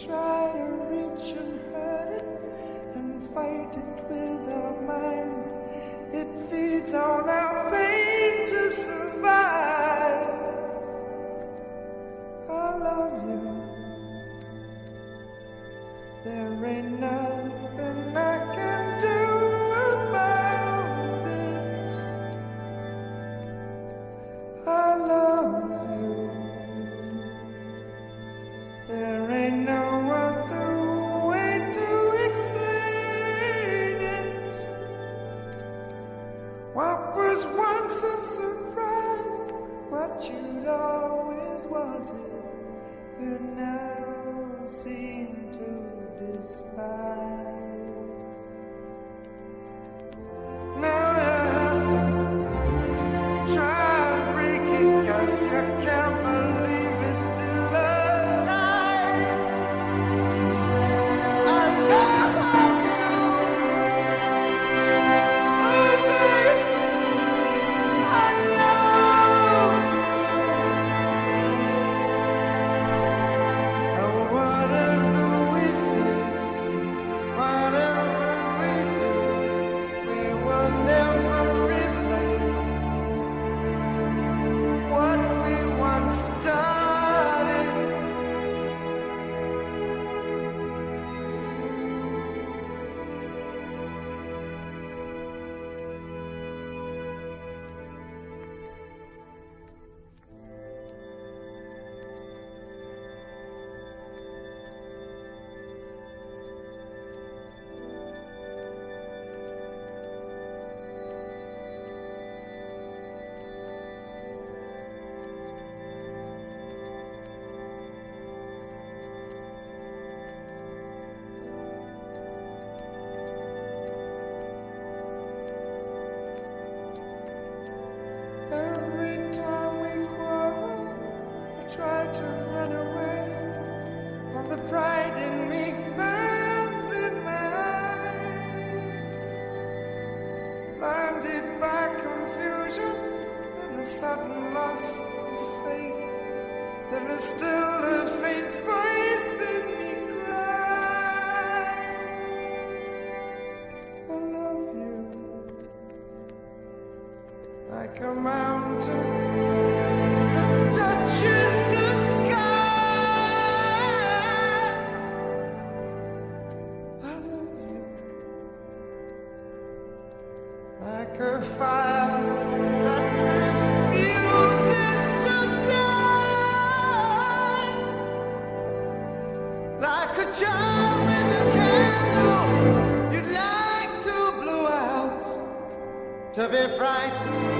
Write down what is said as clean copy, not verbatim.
try to reach and hurt it and fight it with our minds. It feeds on our pain to survive. I love you. There ain't nothing I can do about it. I love you. There ain't no other way to explain it. What was once a surprise, what you'd always wanted, you now seem to despise. Now you have to try and break it, 'cause you can't believe it's still alive. I love you. Oh, babe, I love you. And whatever we say, whatever we do, we will never replace what we once started. Every time we quarrel, I try to run away. All the pride in me burns in my eyes. Blinded by confusion and the sudden loss of faith, there is still a faint voice in me cries. I love you. Like a mountain that touches the sky. I love you. Like a fire that refuses to die. Like a child with a candle you'd like to blow out, to be frightened